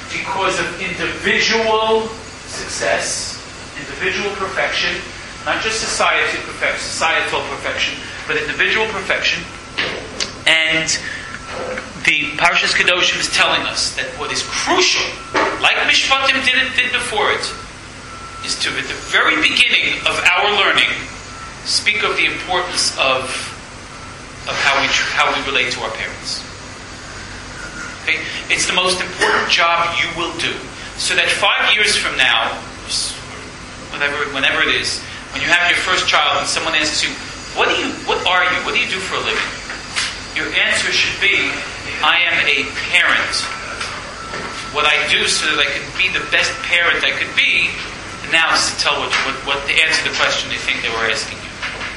A: because of individual success, individual perfection, not just society perfection, societal perfection, but individual perfection. And the Parshas Kedoshim is telling us that what is crucial, like Mishpatim did it did before it, is to, at the very beginning of our learning, speak of the importance of of how we how we relate to our parents. Okay, it's the most important job you will do, so that five years from now, whatever, whenever it is, when you have your first child and someone asks you, "What do you? What are you? What do you do for a living?" Your answer should be, "I am a parent. What I do so that I can be the best parent I could be." And now to tell what, what, what to answer the question they think they were asking you.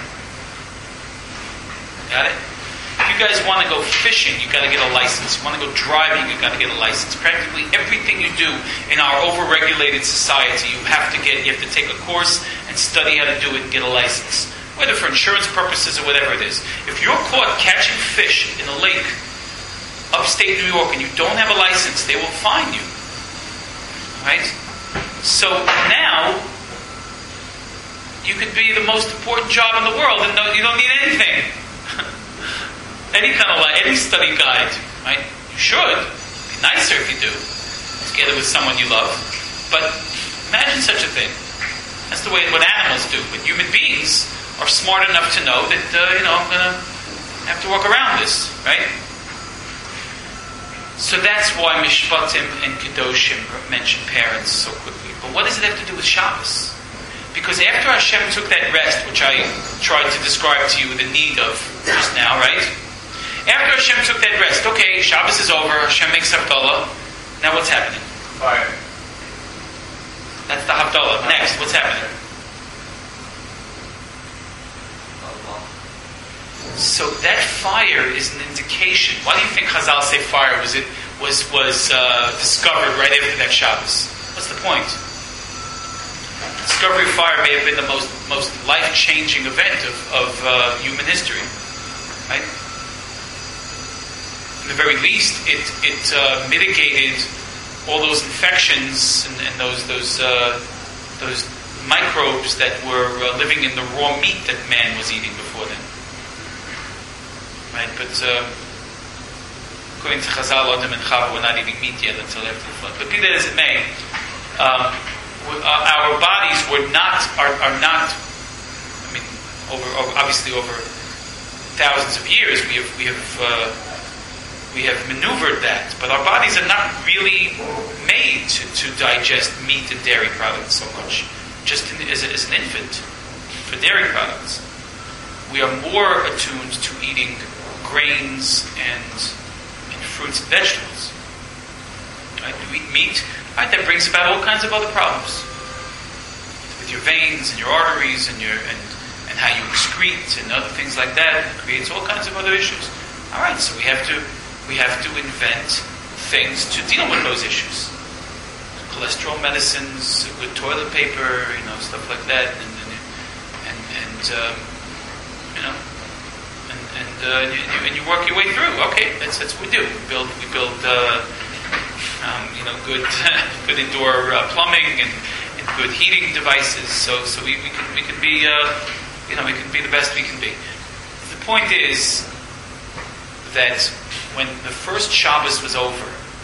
A: Got it? If you guys want to go fishing, you got to get a license. You want to go driving, you got to get a license. Practically everything you do in our overregulated society, you have to get. You have to take a course and study how to do it and get a license, whether for insurance purposes or whatever it is. If you're caught catching fish in a lake upstate New York and you don't have a license, they will fine you. Right? So now you could be the most important job in the world and no, you don't need anything. Any kind of like any study guide, right? You should. It'd be nicer if you do, together with someone you love. But imagine such a thing. That's the way what animals do. But human beings are smart enough to know that uh, you know I'm gonna have to work around this, right? So that's why Mishpatim and Kedoshim mention parents so quickly. But what does it have to do with Shabbos? Because after Hashem took that rest, which I tried to describe to you the need of just now, right? After Hashem took that rest, okay, Shabbos is over, Hashem makes Havdalah. Now what's happening?
B: Fire.
A: That's the Havdalah. Next, what's happening? So that fire is an indication. Why do you think Chazal say fire was it was was uh, discovered right after that Shabbos? What's the point? The discovery of fire may have been the most most life changing event of of uh, human history, right? In the very least, it it uh, mitigated all those infections and, and those those uh, those microbes that were uh, living in the raw meat that man was eating before then. Right, but uh, according to Chazal, Adam and Chava were not eating meat yet until after the flood. But be that as it may, um, our bodies were not are, are not. I mean, over, over obviously over thousands of years, we have we have uh, we have maneuvered that. But our bodies are not really made to, to digest meat and dairy products so much. Just in, as, a, as an infant, for dairy products, we are more attuned to eating grains and, and fruits and vegetables. Right? You eat meat, right? That brings about all kinds of other problems with your veins and your arteries and your and, and how you excrete and other things like that. It creates all kinds of other issues. All right, so we have to we have to invent things to deal with those issues. Cholesterol medicines, good toilet paper, you know, stuff like that, and and and, and um, you know. And, uh, and, you, and you work your way through. Okay, that's that's what we do. We build we build uh, um, you know good good indoor uh, plumbing and, and good heating devices. So so we, we can we can be uh, you know we can be the best we can be. The point is that when the first Shabbos was over,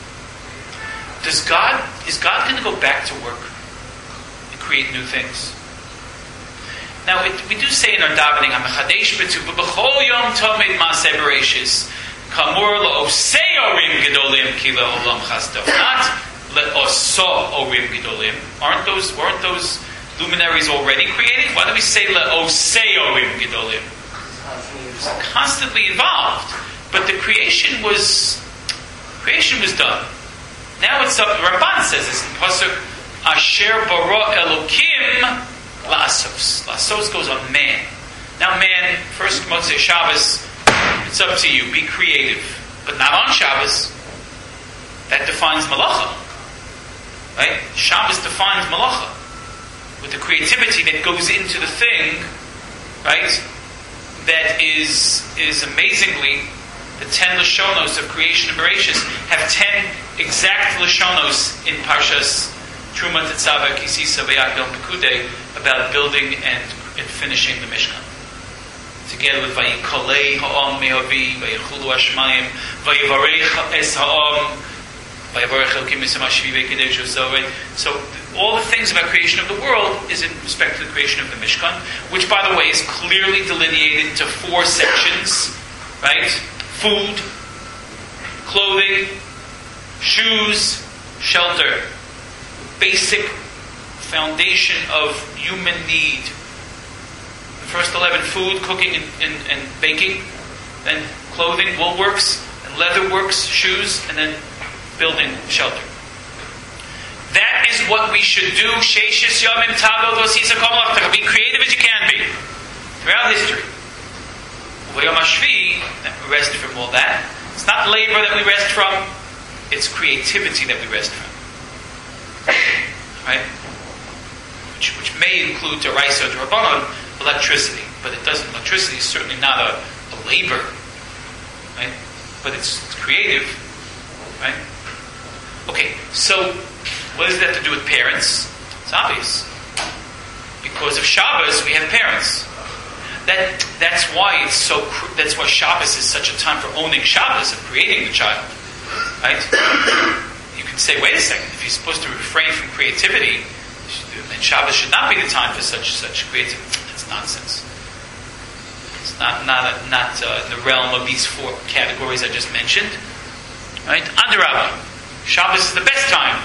A: does God is God going to go back to work and create new things? Now, it, we do say in our davening, "Hamachadesh b'tu b'chol yom tomed maaseh bereshis kamur le'osei orim gedolim ki le'olam chasdo." Not le'oso orim gedolim. Aren't those weren't those luminaries already created? Why do we say le'osei orim gedolim? It's constantly involved, but the creation was creation was done. Now it's up. The Ramban says this in pasuk Asher bara Elokim. Lasos. Lasos goes on man. Now man, first Motzei Shabbos, it's up to you. Be creative. But not on Shabbos. That defines Malacha. Right? Shabbos defines Malacha. With the creativity that goes into the thing, right? That is is amazingly The ten Lashonos of creation and Bereshis have ten exact Lashonos in Parshas Truma Tetzaveh Kisisa V'Yad Yom Pekudei about building and, and finishing the Mishkan. Together with Vayikolei Ha'am Me'avi, Vayichulu Hashmayim, Vayivarech Es Ha'am, Vayivarech Elokim Yisrael Hashivi V'Kedesh Yosavei. So all the things about creation of the world is in respect to the creation of the Mishkan, which, by the way, is clearly delineated into four sections, right? Food, clothing, shoes, shelter. Basic foundation of human need. The first eleven, food, cooking, and, and, and baking. Then clothing, woolworks, and leatherworks, shoes, and then building, shelter. That is what we should do. Sheishis Yomim Tavod V'Sisa Kol Malachta. Be creative as you can be throughout history. V'Yom HaShvi, we rest from all that. It's not labor that we rest from. It's creativity that we rest from. Right? Which, which may include Deraisa or D'Rabbanan, electricity. But it doesn't. Electricity is certainly not a, a labor. Right? But it's, it's creative. Right? Okay, so what does that have to do with parents? It's obvious. Because of Shabbos, we have parents. That that's why it's so. That's why Shabbos is such a time for owning Shabbos and creating the child. Right? You can say, wait a second. If you're supposed to refrain from creativity, then Shabbos should not be the time for such such creativity. That's nonsense. It's not not not uh, in the realm of these four categories I just mentioned. Right? Adarabah, Shabbos is the best time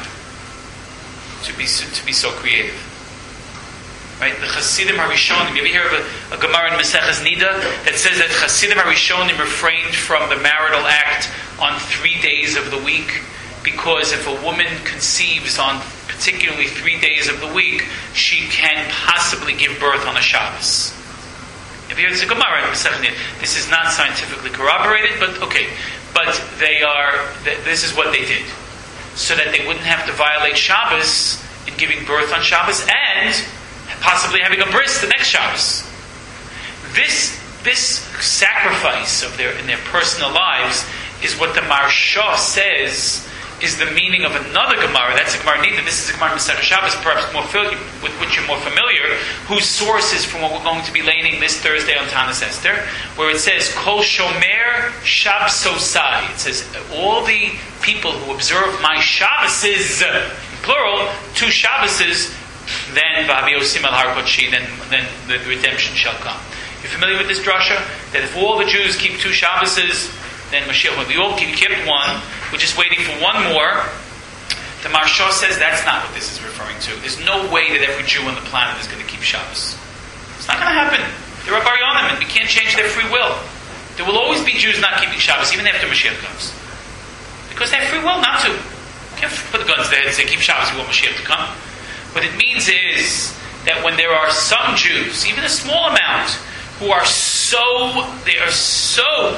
A: to be to be so creative. Right? The Chasidim Harishonim. You ever hear of a, a Gemara in Maseches Nida that says that Chasidim Harishonim refrained from the marital act on three days of the week because if a woman conceives on particularly three days of the week, she can possibly give birth on a Shabbos. If you hear it's a Gemara in Maseches Nida, this is not scientifically corroborated, but okay. But they are. This is what they did, so that they wouldn't have to violate Shabbos in giving birth on Shabbos and possibly having a bris the next Shabbos. This this sacrifice of their in their personal lives is what the Maharsha says is the meaning of another Gemara. That's a Gemara Nida. This is a Gemara Masechah Shabbos, perhaps more fil- with which you're more familiar, whose source is from what we're going to be laning this Thursday on Tanis Esther, where it says Kol Shomer Shabbososai. It says all the people who observe my Shabboses, plural, two Shabboses, then V'Haviosim Al Har Kodeshi, then then the redemption shall come. You're familiar with this drasha? That if all the Jews keep two Shabboses, then Mashiach will be all keep, kept one. We're just waiting for one more. The Maharsha says that's not what this is referring to. There's no way that every Jew on the planet is going to keep Shabbos. It's not going to happen. They're a Baryonim, and we can't change their free will. There will always be Jews not keeping Shabbos, even after Mashiach comes. Because they have free will not to. You can't put the guns to their head and say, keep Shabbos, we want Mashiach to come. What it means is that when there are some Jews, even a small amount, who are so, they are so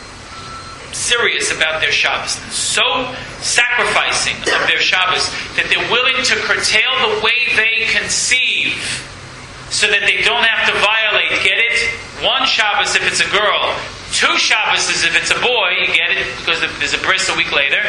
A: serious about their Shabbos and so sacrificing of their Shabbos that they're willing to curtail the way they conceive so that they don't have to violate, get it? One Shabbos if it's a girl, two Shabbos if it's a boy, you get it? Because there's a bris a week later.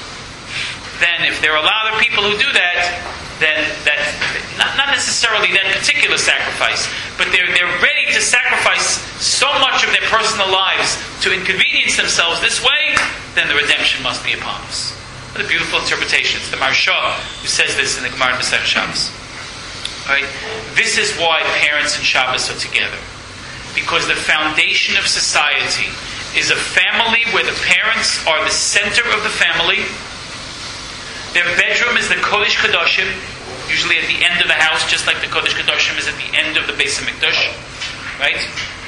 A: Then if there are a lot of people who do that, then that not, not necessarily that particular sacrifice, but they're they're ready to sacrifice so much of their personal lives to inconvenience themselves this way, then the redemption must be upon us. What a beautiful interpretation. It's the Maharsha who says this in the Gemara in Masechah Shabbos. All right? This is why parents and Shabbos are together. Because the foundation of society is a family where the parents are the center of the family. Their bedroom is the Kodesh Kadoshim, usually at the end of the house, just like the Kodesh Kadoshim is at the end of the Beis HaMikdash, right?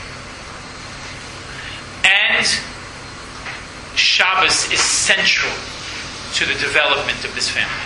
A: And Shabbos is central to the development of this family.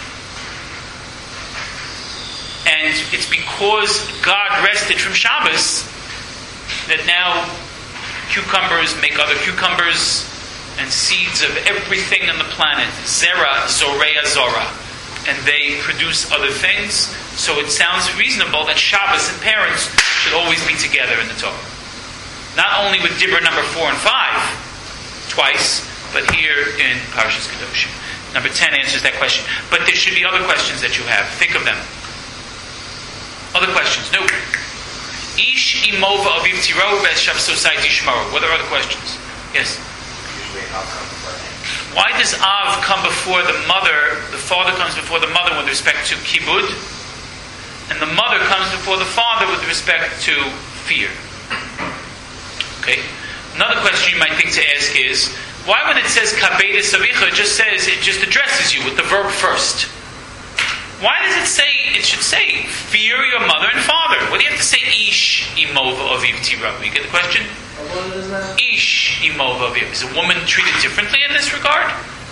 A: And it's because God rested from Shabbos that now cucumbers make other cucumbers, and seeds of everything on the planet, Zera, Zorea, Zora. And they produce other things. So it sounds reasonable that Shabbos and parents should always be together in the Torah. Not only with Dibra number four and five, twice, but here in Parshas Kedoshim. Number ten answers that question. But there should be other questions that you have. Think of them. Other questions? No. Ish imova aviv tiro v'eshav society shmaro. What are other questions? Yes.
C: Usually Av comes first.
A: Why does Av come before the mother? The father comes before the mother with respect to kibud, and the mother comes before the father with respect to fear. Okay. Another question you might think to ask is, why when it says kabeda savicha, it just says, it just addresses you with the verb first? Why does it say, it should say, fear your mother and father? What do you have to say, ish imova aviv tira? You get the question? Ish imova aviv. Is a woman treated differently in this regard?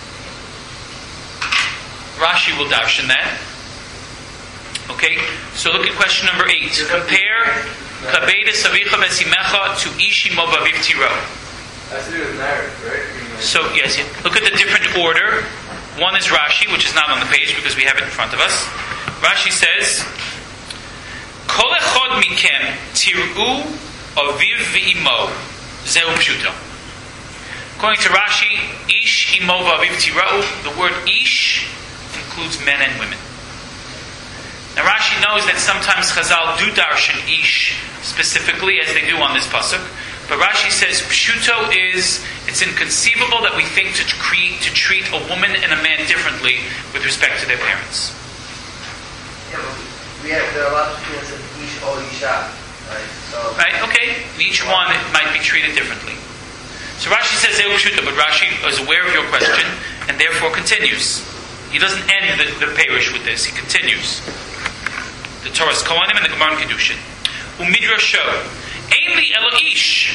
A: Rashi will darshan that. Okay, so look at question number eight. Compare kabeda savicha vesimecha to ish imova aviv tira.
B: Has to do with marriage, right?
A: So, yes, yeah. Look at the different order. One is Rashi, which is not on the page because we have it in front of us. Rashi says, Kol echod mikem tir'u aviv v'imo zeu pshuto. According to Rashi, ish imo v'aviv tira'u, the word ish includes men and women. Now Rashi knows that sometimes Chazal do darshan ish specifically, as they do on this pasuk. But Rashi says pshuto is, it's inconceivable that we think to treat, to treat a woman and a man differently with respect to their parents.
E: Yeah, but we have, there are a lot of students of ish or isha, right? So,
A: right, okay. Each one it might be treated differently. So Rashi says zeu pshuto, but Rashi is aware of your question and therefore continues. He doesn't end the, the parish with this, he continues. The Torah's Kohanim and the Gemara in Kedushin. Umidrasho. Ainli elo ish.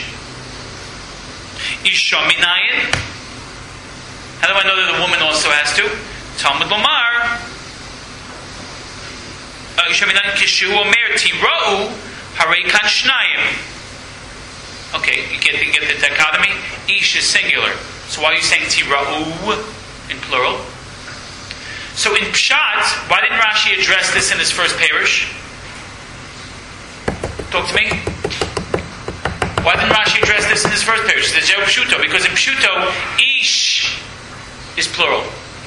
A: Isha minayin. How do I know that the woman also has to? Talmud Lomar. Isha minayin kishu omer tira'u harei kan shnayim. Okay, you get, you get the dichotomy. Ish is singular. So why are you saying tira'u in plural? So in Pshat, why didn't Rashi address this in his first parish? Talk to me. Why didn't Rashi address this in his first parish? There's Zeu Pshuto, because in Pshuto, ish is plural.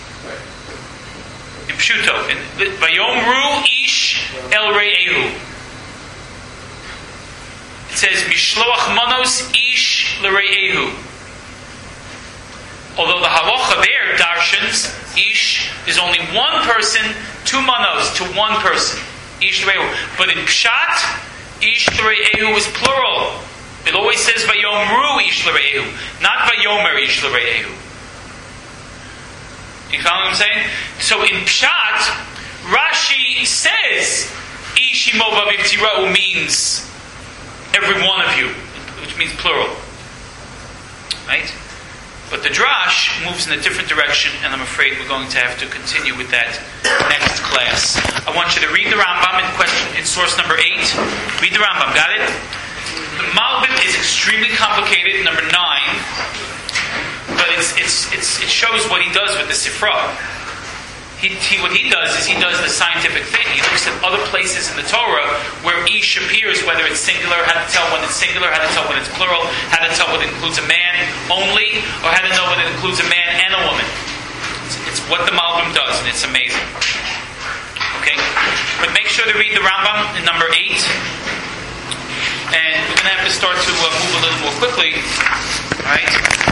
A: In Pshuto, in Vayomru ish el re'ehu. It says Mishloach monos ish l're'ehu. Although the halacha there darshans, ish is only one person, two manos to one person. Ish l're'ehu. But in Pshat, ish l're'ehu is plural. It always says Vayomru ish l're'ehu, not Vayomer ish l're'ehu. You follow what I'm saying? So in Pshat, Rashi says ish imo v'aviv tira'u means every one of you, which means plural. Right? But the Drash moves in a different direction, and I'm afraid we're going to have to continue with that next class. I want you to read the Rambam in question in source number eight. Read the Rambam, got it? The Malbim is extremely complicated, number nine, but it's, it's, it's, it shows what he does with the Sifra. He, he, what he does is he does the scientific thing. He looks at other places in the Torah where ish appears, whether it's singular, how to tell when it's singular, how to tell when it's plural, how to tell whether it includes a man only, or how to know whether it includes a man and a woman. It's, it's what the Malbim does, and it's amazing. Okay? But make sure to read the Rambam in number eight. And we're going to have to start to uh, move a little more quickly. Alright?